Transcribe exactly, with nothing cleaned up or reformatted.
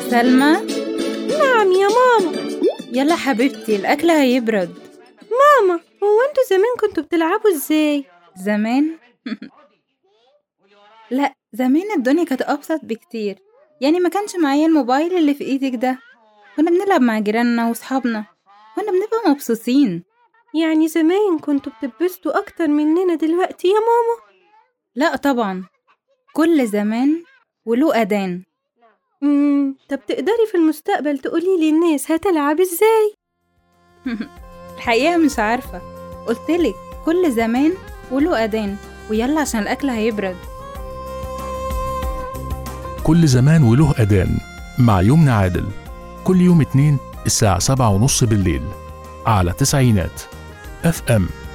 سلمى. نعم يا ماما. يلا حبيبتي الأكل هيبرد. ماما هو انتوا زمان كنتوا بتلعبوا ازاي؟ زمان؟ لا، زمان الدنيا كانت أبسط بكتير. يعني ما كانش معايا الموبايل اللي في ايدك ده. كنا بنلعب مع جيراننا وصحابنا، كنا بنبقى مبسوطين. يعني زمان كنتوا بتتبسطوا أكتر مننا دلوقتي يا ماما؟ لا طبعا، كل زمان وله أذان. امم طب تقدري في المستقبل تقولي لي الناس هتلعب ازاي؟ الحقيقة مش عارفة، قلتلك كل زمان وله أذان. ويلا عشان الأكل هيبرد. كل زمان وله أذان مع يمنى عادل، كل يوم اتنين الساعة سبعة ونص بالليل على تسعينات اف ام.